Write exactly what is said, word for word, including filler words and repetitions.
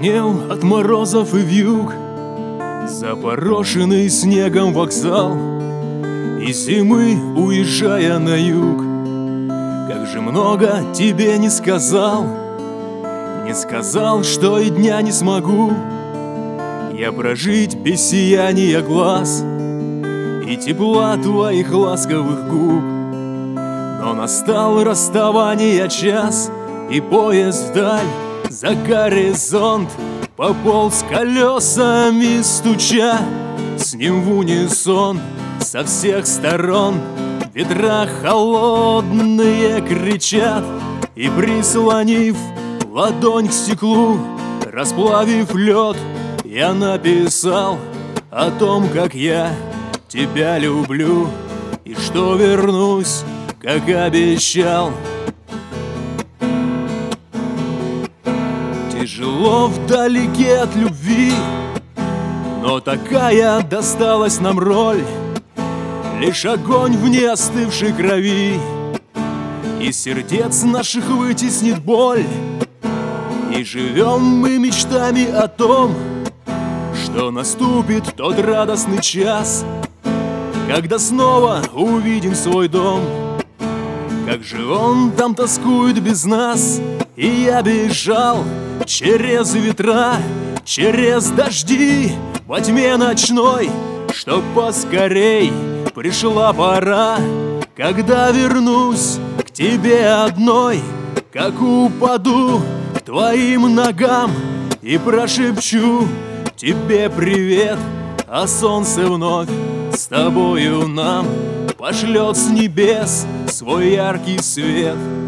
Потемнел от морозов и вьюг запорошенный снегом вокзал, и зимы, уезжая на юг, как же много тебе не сказал. Не сказал, что и дня не смогу я прожить без сияния глаз и тепла твоих ласковых губ. Но настал расставания час, и поезд вдаль за горизонт пополз колесами стуча. С ним в унисон со всех сторон ветра холодные кричат. И прислонив ладонь к стеклу, расплавив лед, я написал о том, как я тебя люблю, и что вернусь, как обещал. Тяжело вдалеке от любви, но такая досталась нам роль. Лишь огонь в неостывшей крови из сердец наших вытеснит боль. И живем мы мечтами о том, что наступит тот радостный час, когда снова увидим свой дом. Как же он там тоскует без нас, и я бежал через ветра, через дожди, во тьме ночной, чтоб поскорей пришла пора, когда вернусь к тебе одной, как упаду к твоим ногам и прошепчу тебе привет, а солнце вновь с тобою нам пошлет с небес свой яркий свет.